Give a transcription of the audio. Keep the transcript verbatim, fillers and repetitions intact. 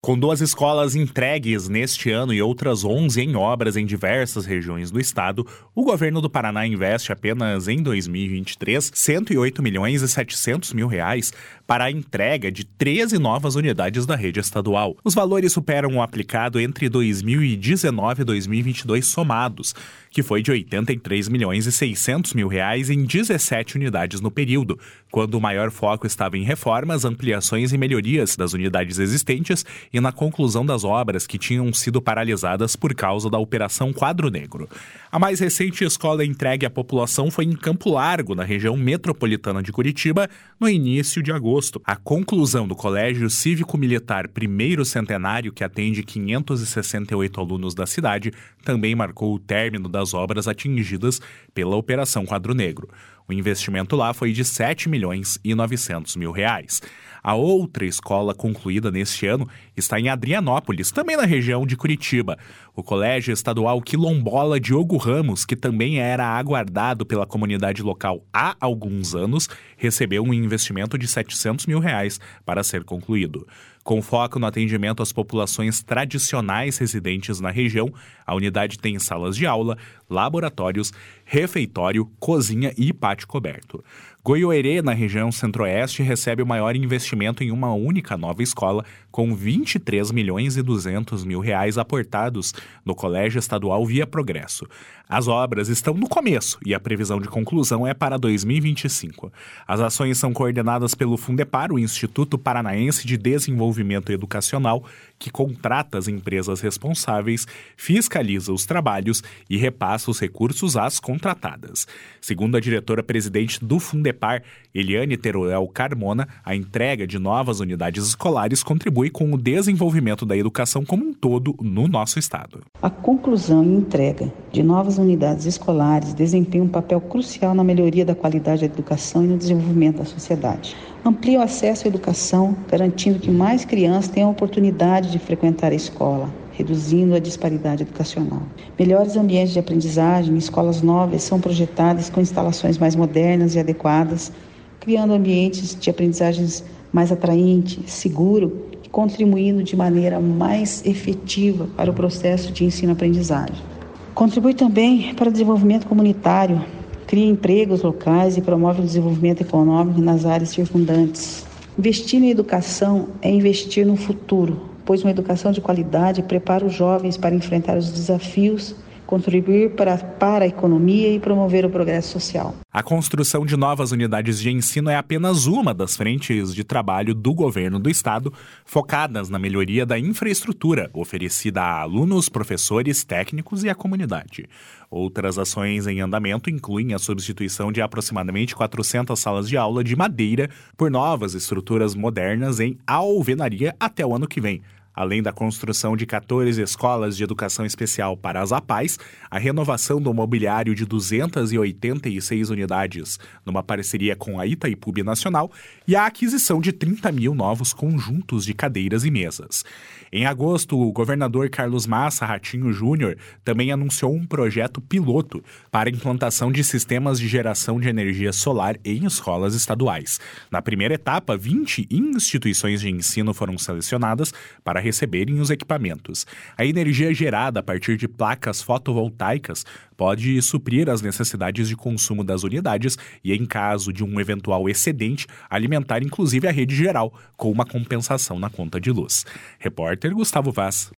Com duas escolas entregues neste ano e outras onze em obras em diversas regiões do estado, o governo do Paraná investe apenas em dois mil e vinte e três cento e oito milhões e setecentos mil reais para a entrega de treze novas unidades da rede estadual. Os valores superam o aplicado entre dois mil e dezenove e dois mil e vinte e dois somados, que foi de oitenta e três milhões e seiscentos mil reais em dezessete unidades no período, quando o maior foco estava em reformas, ampliações e melhorias das unidades existentes e na conclusão das obras que tinham sido paralisadas por causa da Operação Quadro Negro. A mais recente escola entregue à população foi em Campo Largo, na região metropolitana de Curitiba, no início de agosto. A conclusão do Colégio Cívico-Militar Primeiro Centenário, que atende quinhentos e sessenta e oito alunos da cidade, também marcou o término das obras atingidas pela Operação Quadro Negro. O investimento lá foi de sete milhões e novecentos mil reais. A outra escola concluída neste ano está em Adrianópolis, também na região de Curitiba. O Colégio Estadual Quilombola Diogo Ramos, que também era aguardado pela comunidade local há alguns anos, recebeu um investimento de setecentos mil reais para ser concluído. Com foco no atendimento às populações tradicionais residentes na região, a unidade tem salas de aula, laboratórios, refeitório, cozinha e pátio coberto. Goiôerê, na região centro-oeste, recebe o maior investimento em uma única nova escola, com vinte e três milhões e duzentos mil reais aportados no Colégio Estadual Via Progresso. As obras estão no começo e a previsão de conclusão é para dois mil e vinte e cinco. As ações são coordenadas pelo Fundepar, o Instituto Paranaense de Desenvolvimento Educacional, que contrata as empresas responsáveis, fiscaliza os trabalhos e repassa os recursos às contratadas. Segundo a diretora-presidente do Fundepar, Eliane Teruel Carmona, a entrega de novas unidades escolares contribui com o desenvolvimento da educação como um todo no nosso estado. A conclusão e entrega de novas unidades escolares desempenha um papel crucial na melhoria da qualidade da educação e no desenvolvimento da sociedade. Amplia o acesso à educação, garantindo que mais crianças tenham a oportunidade de frequentar a escola, reduzindo a disparidade educacional. Melhores ambientes de aprendizagem, escolas novas são projetadas com instalações mais modernas e adequadas, criando ambientes de aprendizagens mais atraentes, seguros e contribuindo de maneira mais efetiva para o processo de ensino-aprendizagem. Contribui também para o desenvolvimento comunitário, cria empregos locais e promove o desenvolvimento econômico nas áreas circundantes. Investir em educação é investir no futuro, pois uma educação de qualidade prepara os jovens para enfrentar os desafios, contribuir para, para a economia e promover o progresso social. A construção de novas unidades de ensino é apenas uma das frentes de trabalho do governo do estado, focadas na melhoria da infraestrutura oferecida a alunos, professores, técnicos e à comunidade. Outras ações em andamento incluem a substituição de aproximadamente quatrocentas salas de aula de madeira por novas estruturas modernas em alvenaria até o ano que vem. Além da construção de quatorze escolas de educação especial para as APAES, a renovação do mobiliário de duzentas e oitenta e seis unidades, numa parceria com a Itaipu Nacional, e a aquisição de trinta mil novos conjuntos de cadeiras e mesas. Em agosto, o governador Carlos Massa Ratinho Júnior também anunciou um projeto piloto para a implantação de sistemas de geração de energia solar em escolas estaduais. Na primeira etapa, vinte instituições de ensino foram selecionadas para receberem os equipamentos. A energia gerada a partir de placas fotovoltaicas pode suprir as necessidades de consumo das unidades e, em caso de um eventual excedente, alimentar inclusive a rede geral, com uma compensação na conta de luz. Repórter Gustavo Vaz.